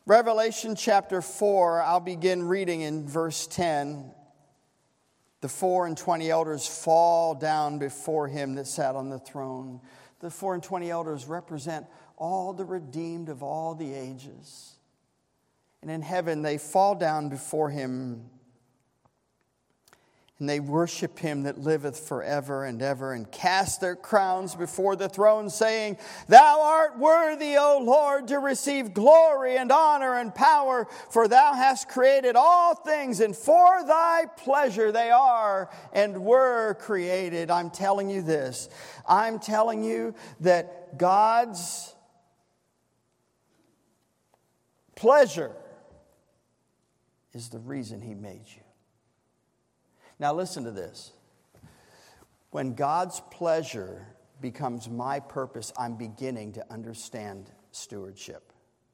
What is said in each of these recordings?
Revelation chapter 4, I'll begin reading in verse 10. The 24 elders fall down before him that sat on the throne. The 24 elders represent all the redeemed of all the ages. And in heaven they fall down before him, and they worship him that liveth forever and ever, and cast their crowns before the throne, saying, Thou art worthy, O Lord, to receive glory and honor and power, for thou hast created all things, and for thy pleasure they are and were created. I'm telling you this. I'm telling you that God's pleasure is the reason he made you. Now listen to this. When God's pleasure becomes my purpose, I'm beginning to understand stewardship.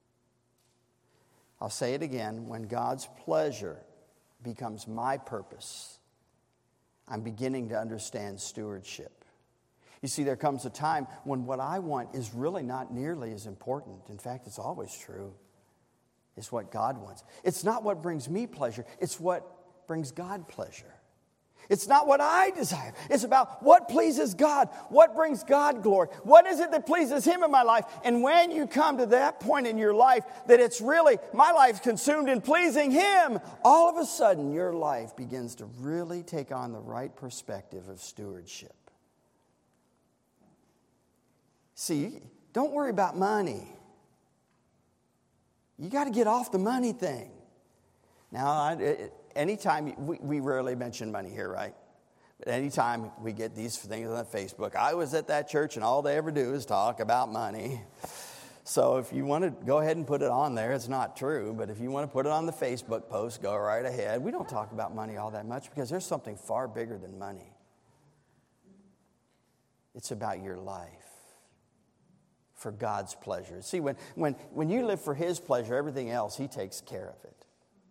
I'll say it again. When God's pleasure becomes my purpose, I'm beginning to understand stewardship. You see, there comes a time when what I want is really not nearly as important. In fact, it's always true. It's what God wants. It's not what brings me pleasure. It's what brings God pleasure. It's not what I desire. It's about what pleases God. What brings God glory. What is it that pleases him in my life? And when you come to that point in your life that it's really, my life consumed in pleasing him, all of a sudden your life begins to really take on the right perspective of stewardship. See, don't worry about money. You got to get off the money thing. Now, anytime, we rarely mention money here, right? But anytime we get these things on Facebook, I was at that church and all they ever do is talk about money. So if you want to go ahead and put it on there, it's not true. But if you want to put it on the Facebook post, go right ahead. We don't talk about money all that much because there's something far bigger than money. It's about your life for God's pleasure. See, when you live for his pleasure, everything else, he takes care of it.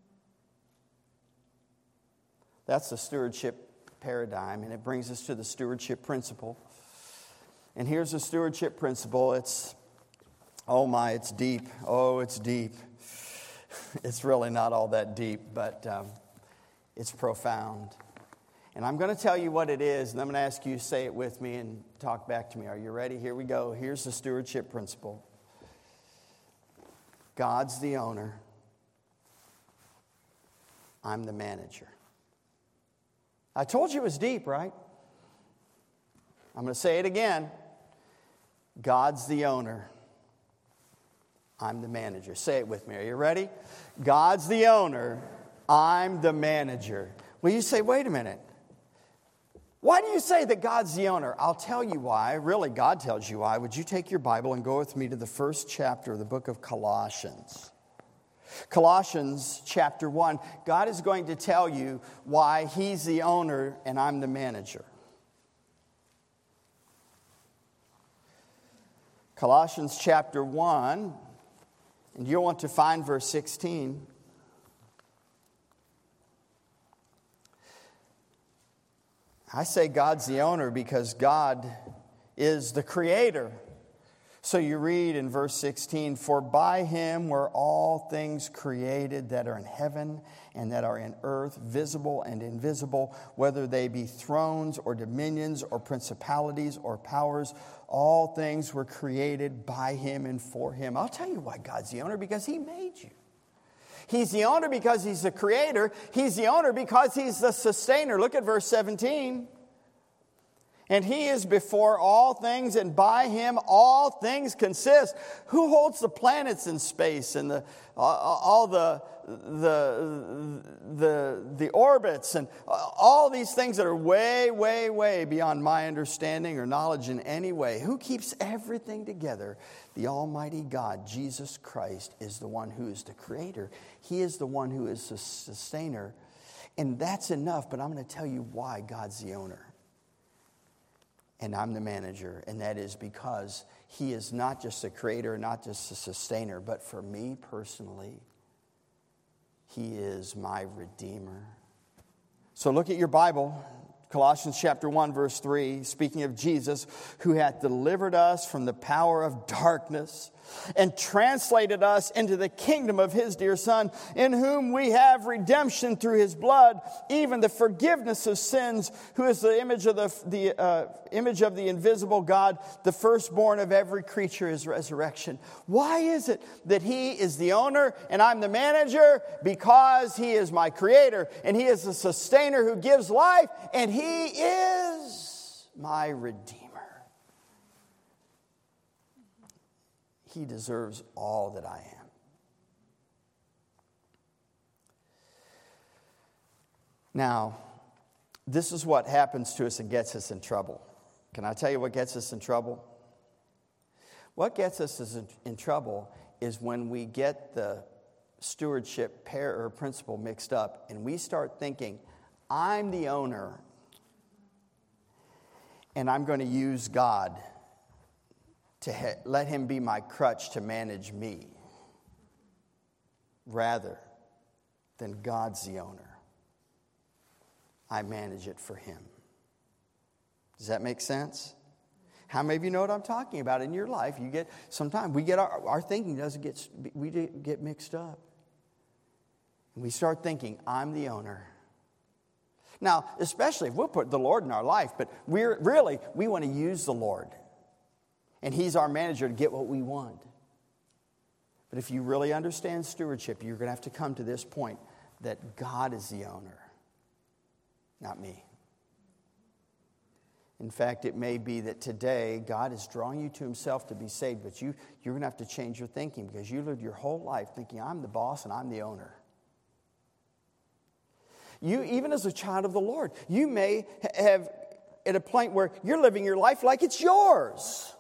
That's the stewardship paradigm, and it brings us to the stewardship principle. And here's the stewardship principle. It's deep. Oh, it's deep. It's really not all that deep, but it's profound. And I'm going to tell you what it is, and I'm going to ask you to say it with me and talk back to me. Are you ready? Here we go. Here's the stewardship principle. God's the owner. I'm the manager. I told you it was deep, right? I'm going to say it again. God's the owner. I'm the manager. Say it with me. Are you ready? God's the owner. I'm the manager. Well, you say, wait a minute. Why do you say that God's the owner? I'll tell you why. Really, God tells you why. Would you take your Bible and go with me to the first chapter of the book of Colossians? Colossians chapter 1. God is going to tell you why he's the owner and I'm the manager. Colossians chapter 1. And you'll want to find verse 16. I say God's the owner because God is the creator. So you read in verse 16, For by him were all things created that are in heaven and that are in earth, visible and invisible, whether they be thrones or dominions or principalities or powers. All things were created by him and for him. I'll tell you why God's the owner, because he made you. He's the owner because he's the creator. He's the owner because he's the sustainer. Look at verse 17. And he is before all things, and by him all things consist. Who holds the planets in space and all the orbits and all these things that are way, way, way beyond my understanding or knowledge in any way? Who keeps everything together? The Almighty God, Jesus Christ, is the one who is the creator. He is the one who is the sustainer. And that's enough, but I'm going to tell you why God's the owner. And I'm the manager, and that is because he is not just the creator, not just the sustainer, but for me personally, he is my redeemer. So look at your Bible, Colossians chapter 1, verse 3, speaking of Jesus, who hath delivered us from the power of darkness and translated us into the kingdom of his dear Son, in whom we have redemption through his blood, even the forgiveness of sins, who is the image of the invisible God, the firstborn of every creature, his resurrection. Why is it that he is the owner and I'm the manager? Because he is my creator, and he is the sustainer who gives life, and he is my redeemer. He deserves all that I am. Now, this is what happens to us and gets us in trouble. Can I tell you what gets us in trouble? What gets us in trouble is when we get the stewardship pair or principle mixed up and we start thinking, I'm the owner and I'm going to use God to let him be my crutch to manage me, rather than God's the owner. I manage it for him. Does that make sense? How many of you know what I'm talking about in your life? Sometimes we get our thinking we get mixed up. And we start thinking, I'm the owner. Now, especially if we'll put the Lord in our life, but we want to use the Lord. And he's our manager to get what we want. But if you really understand stewardship, you're going to have to come to this point that God is the owner, not me. In fact, it may be that today God is drawing you to himself to be saved, but you're going to have to change your thinking because you lived your whole life thinking, I'm the boss and I'm the owner. You, even as a child of the Lord, you may have at a point where you're living your life like it's yours.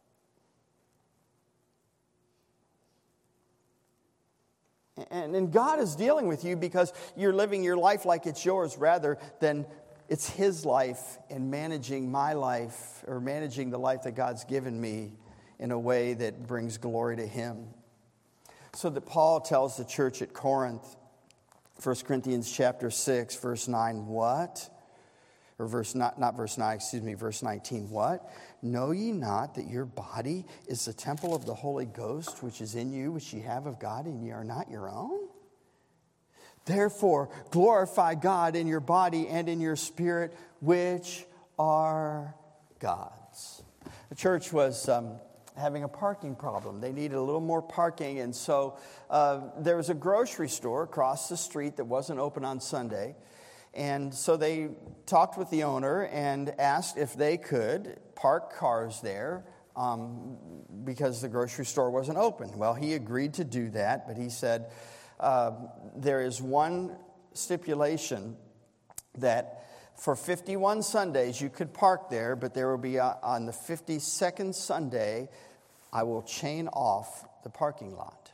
And God is dealing with you because you're living your life like it's yours rather than it's his life and managing my life or managing the life that God's given me in a way that brings glory to him. So that Paul tells the church at Corinth, 1 Corinthians chapter 6, verse 9, what? Or verse 19, what? Know ye not that your body is the temple of the Holy Ghost, which is in you, which ye have of God, and ye are not your own? Therefore, glorify God in your body and in your spirit, which are God's. The church was having a parking problem. They needed a little more parking, and so there was a grocery store across the street that wasn't open on Sunday. And so they talked with the owner and asked if they could park cars there because the grocery store wasn't open. Well, he agreed to do that, but he said there is one stipulation that for 51 Sundays you could park there, but there will be on the 52nd Sunday, I will chain off the parking lot.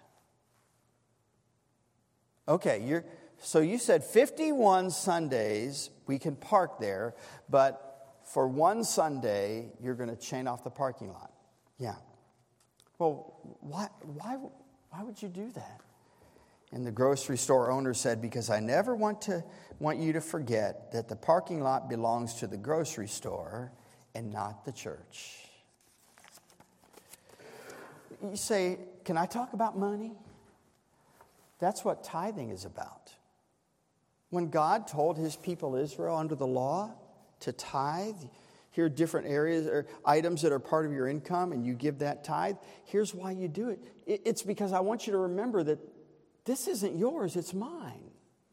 Okay, so you said 51 Sundays we can park there, but for one Sunday you're going to chain off the parking lot. Yeah. Well, why would you do that? And the grocery store owner said, because I never want you to forget that the parking lot belongs to the grocery store and not the church. You say, can I talk about money? That's what tithing is about. When God told his people Israel under the law to tithe, here are different areas or items that are part of your income, and you give that tithe, here's why you do it. It's because I want you to remember that this isn't yours, it's mine.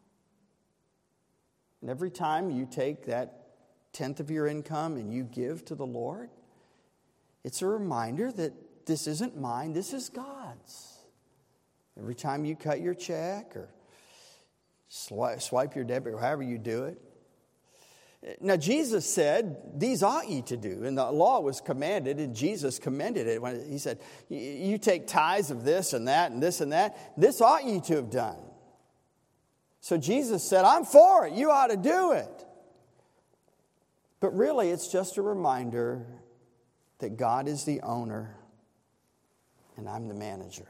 And every time you take that tenth of your income and you give to the Lord, it's a reminder that this isn't mine, this is God's. Every time you cut your check or swipe your debit, or however you do it. Now, Jesus said, these ought ye to do. And the law was commanded, and Jesus commended it. When he said, you take tithes of this and that and this and that. This ought ye to have done. So Jesus said, I'm for it. You ought to do it. But really, it's just a reminder that God is the owner and I'm the manager.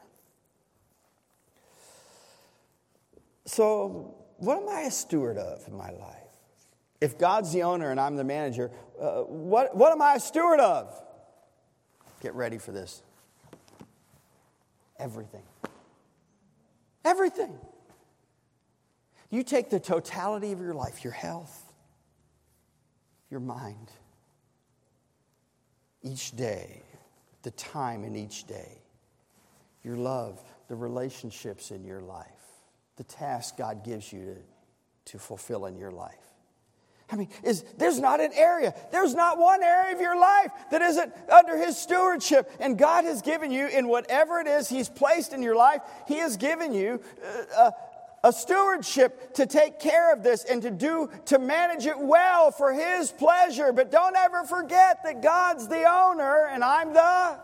So, what am I a steward of in my life? If God's the owner and I'm the manager, what am I a steward of? Get ready for this. everything. Everything. You take the totality of your life, your health, your mind, each day, the time in each day, your love, the relationships in your life, the task God gives you to fulfill in your life. I mean, there's not an area, there's not one area of your life that isn't under His stewardship. And God has given you, in whatever it is He's placed in your life, He has given you a stewardship to take care of this and to manage it well for His pleasure. But don't ever forget that God's the owner and I'm the...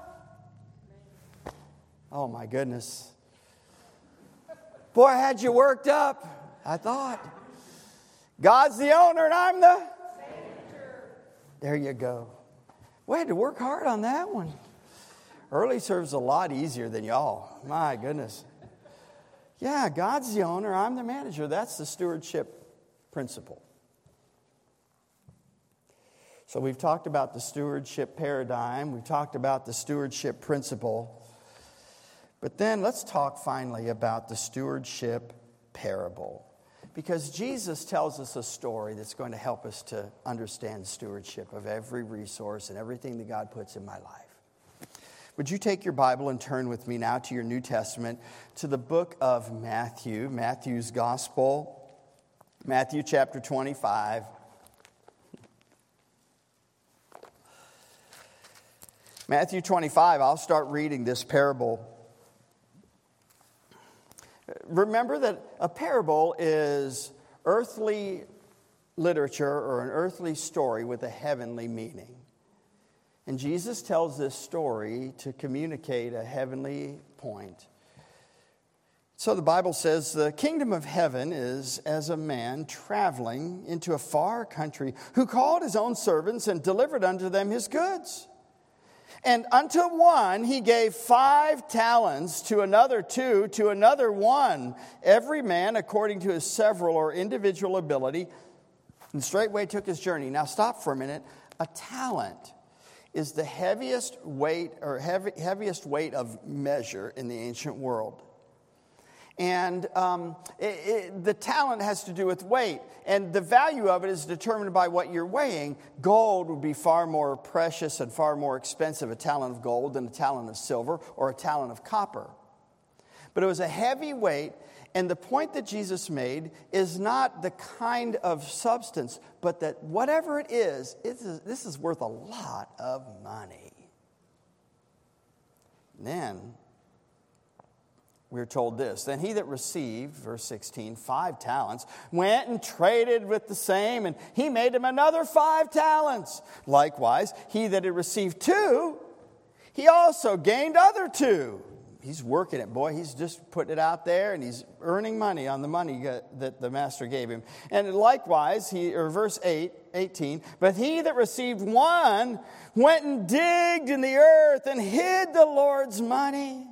Oh my goodness. Boy, I had you worked up, I thought. God's the owner and I'm the... There you go. We had to work hard on that one. Early serves a lot easier than y'all. My goodness. Yeah, God's the owner, I'm the manager. That's the stewardship principle. So we've talked about the stewardship paradigm. We've talked about the stewardship principle. But then let's talk finally about the stewardship parable. Because Jesus tells us a story that's going to help us to understand stewardship of every resource and everything that God puts in my life. Would you take your Bible and turn with me now to your New Testament, to the book of Matthew, Matthew's Gospel, Matthew chapter 25. Matthew 25, I'll start reading this parable. Remember that a parable is earthly literature or an earthly story with a heavenly meaning. And Jesus tells this story to communicate a heavenly point. So the Bible says, the kingdom of heaven is as a man traveling into a far country who called his own servants and delivered unto them his goods. And unto one he gave 5 talents, to another 2, to another 1, every man according to his several or individual ability, and straightway took his journey. Now stop for a minute. A talent is the heaviest weight of measure in the ancient world. And the talent has to do with weight. And the value of it is determined by what you're weighing. Gold would be far more precious and far more expensive, a talent of gold, than a talent of silver or a talent of copper. But it was a heavy weight. And the point that Jesus made is not the kind of substance, but that whatever it is, this is worth a lot of money. And then we're told this, then he that received, verse 16, 5 talents, went and traded with the same, and he made him another 5 talents. Likewise, he that had received 2, he also gained other 2. He's working it, boy. He's just putting it out there, and he's earning money on the money that the master gave him. And likewise, verse 18, but he that received 1 went and digged in the earth and hid the Lord's money.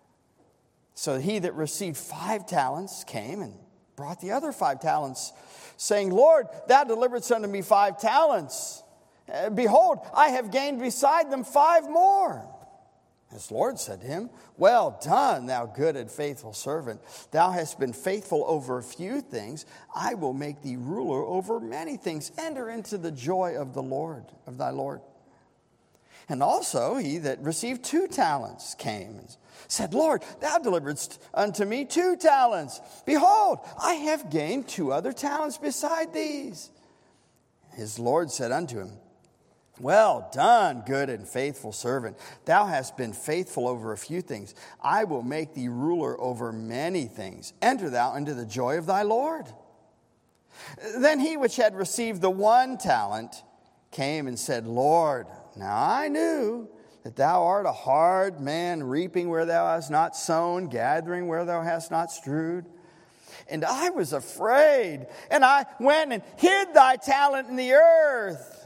So he that received 5 talents came and brought the other 5 talents, saying, Lord, thou deliveredst unto me 5 talents. Behold, I have gained beside them 5 more. His Lord said to him, well done, thou good and faithful servant. Thou hast been faithful over a few things. I will make thee ruler over many things. Enter into the joy of the Lord, of thy Lord. And also he that received 2 talents came and said, Lord, thou deliveredst unto me 2 talents. Behold, I have gained 2 other talents beside these. His Lord said unto him, well done, good and faithful servant. Thou hast been faithful over a few things. I will make thee ruler over many things. Enter thou into the joy of thy Lord. Then he which had received the 1 talent came and said, Lord, now I knew that thou art a hard man, reaping where thou hast not sown, gathering where thou hast not strewed. And I was afraid, and I went and hid thy talent in the earth.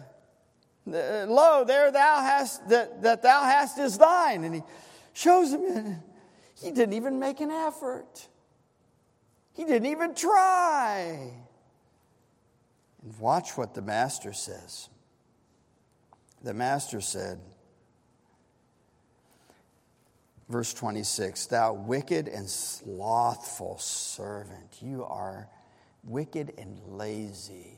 Lo, there thou hast, that thou hast is thine. And he shows him, and he didn't even make an effort. He didn't even try. And watch what the master says. The master said, Verse 26, thou wicked and slothful servant, you are wicked and lazy.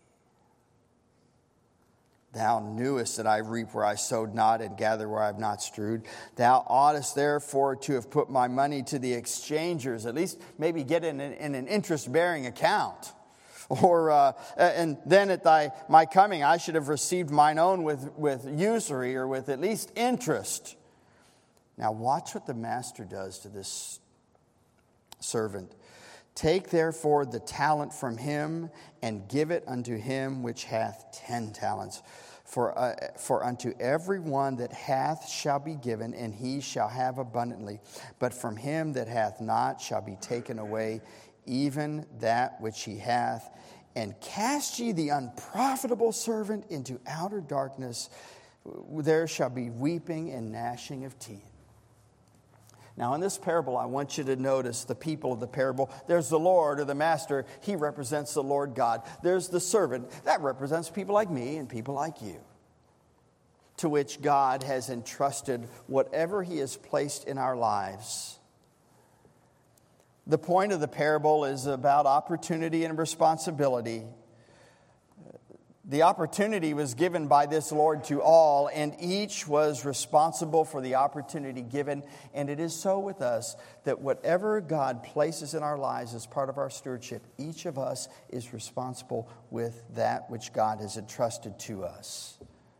Thou knewest that I reap where I sowed not and gather where I have not strewed. Thou oughtest therefore to have put my money to the exchangers, at least maybe get in an interest-bearing account. And then at my coming I should have received mine own with usury or with at least interest. Now watch what the master does to this servant. Take therefore the talent from him and give it unto him which hath 10 talents. For unto every one that hath shall be given, and he shall have abundantly. But from him that hath not shall be taken away even that which he hath. And cast ye the unprofitable servant into outer darkness. There shall be weeping and gnashing of teeth. Now, in this parable, I want you to notice the people of the parable. There's the Lord or the master. He represents the Lord God. There's the servant. That represents people like me and people like you, to which God has entrusted whatever he has placed in our lives. The point of the parable is about opportunity and responsibility. The opportunity was given by this Lord to all, and each was responsible for the opportunity given. And it is so with us that whatever God places in our lives as part of our stewardship, each of us is responsible with that which God has entrusted to us.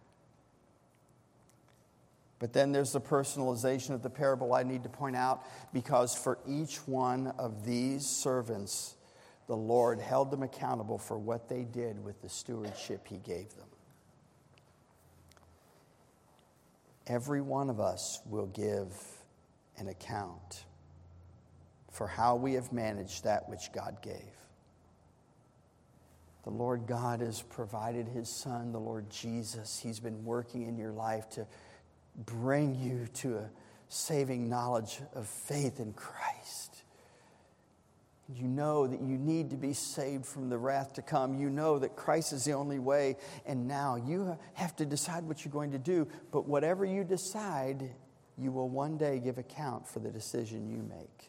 But then there's the personalization of the parable I need to point out, because for each one of these servants, the Lord held them accountable for what they did with the stewardship he gave them. Every one of us will give an account for how we have managed that which God gave. The Lord God has provided his Son, the Lord Jesus. He's been working in your life to bring you to a saving knowledge of faith in Christ. You know that you need to be saved from the wrath to come. You know that Christ is the only way. And now you have to decide what you're going to do. But whatever you decide, you will one day give account for the decision you make.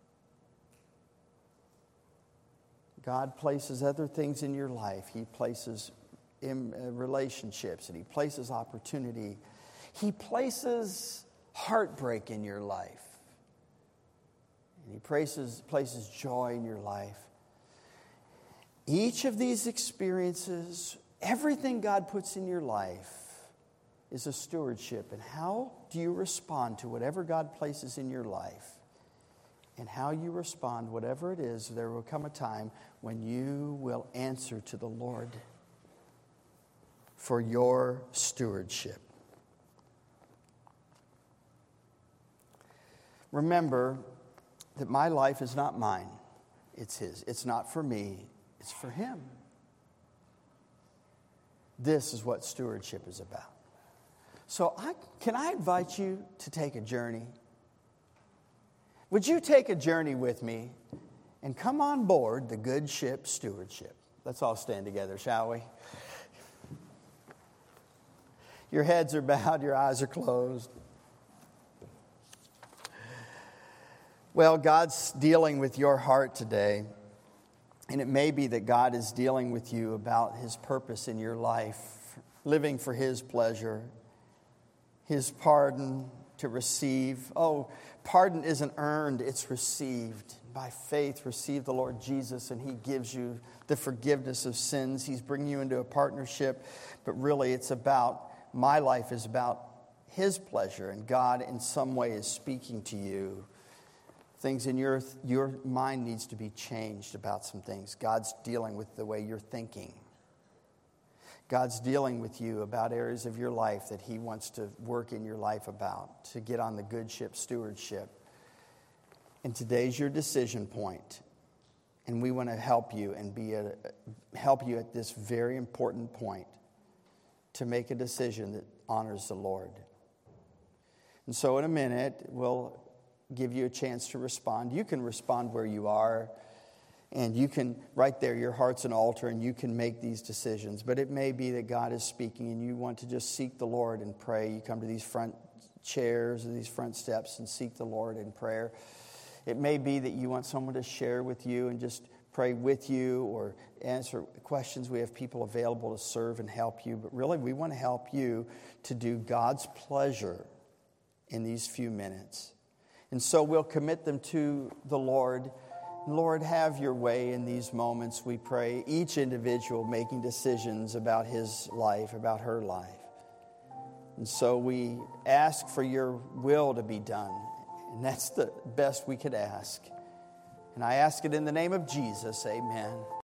God places other things in your life. He places relationships, and he places opportunity. He places heartbreak in your life. And he places joy in your life. Each of these experiences, everything God puts in your life, is a stewardship. And how do you respond to whatever God places in your life? And how you respond, whatever it is, there will come a time when you will answer to the Lord for your stewardship. Remember that my life is not mine, it's his. It's not for me, it's for him. This is what stewardship is about. So can I invite you to take a journey? Would you take a journey with me and come on board the good ship stewardship? Let's all stand together, shall we? Your heads are bowed, your eyes are closed. Well, God's dealing with your heart today. And it may be that God is dealing with you about his purpose in your life, living for his pleasure, his pardon to receive. Oh, pardon isn't earned, it's received. By faith, receive the Lord Jesus, and he gives you the forgiveness of sins. He's bringing you into a partnership. But really, my life is about his pleasure, and God in some way is speaking to you. Things in your mind needs to be changed about some things. God's dealing with the way you're thinking. God's dealing with you about areas of your life that he wants to work in your life about, to get on the good ship stewardship. And today's your decision point. And we want to help you and help you at this very important point to make a decision that honors the Lord. And so in a minute, we'll give you a chance to respond. You can respond where you are, and you can, right there, your heart's an altar, and you can make these decisions. But it may be that God is speaking, and you want to just seek the Lord and pray. You come to these front chairs or these front steps and seek the Lord in prayer. It may be that you want someone to share with you and just pray with you or answer questions. We have people available to serve and help you. But really, we want to help you to do God's pleasure in these few minutes. And so we'll commit them to the Lord. Lord, have your way in these moments, we pray. Each individual making decisions about his life, about her life. And so we ask for your will to be done. And that's the best we could ask. And I ask it in the name of Jesus. Amen.